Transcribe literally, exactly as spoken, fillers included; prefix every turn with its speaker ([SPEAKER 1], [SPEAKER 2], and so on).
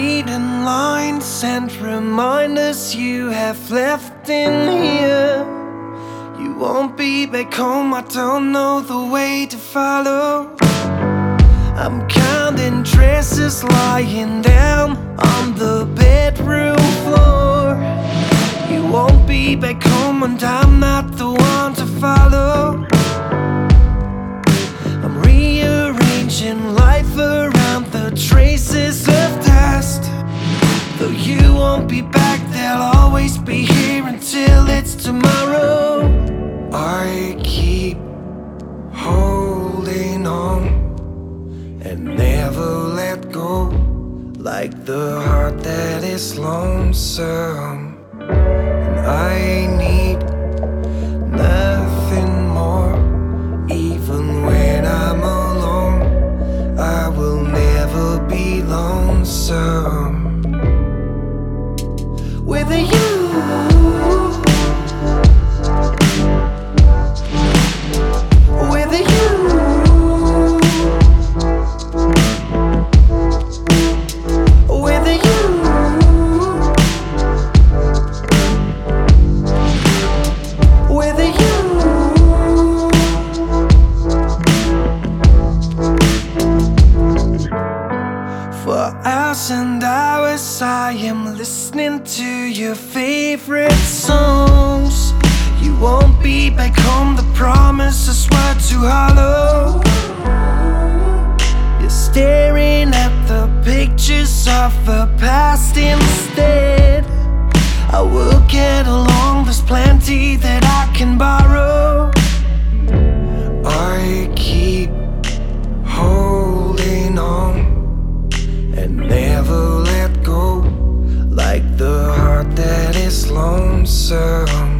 [SPEAKER 1] reading lines and reminders you have left in here. You won't be back home, I don't know the way to follow. I'm counting dresses lying down on the bedroom floor. You won't be back home and I'm not the one to follow. I'm rearranging life around the traces of dust. Though you won't be back, they'll always be here until it's tomorrow. I keep holding on and never let go, like the heart that is lonesome. And I need nothing more. Even when I'm alone, I will never be lonesome. With you, with you, with you, with you. For hours and hours I am listening to your favorite songs. You won't be back home, the promises were too hollow. You're staring at the pictures of the past instead. I will get along, there's plenty that I can borrow. I keep holding on and never let go, like the heart that is lonesome.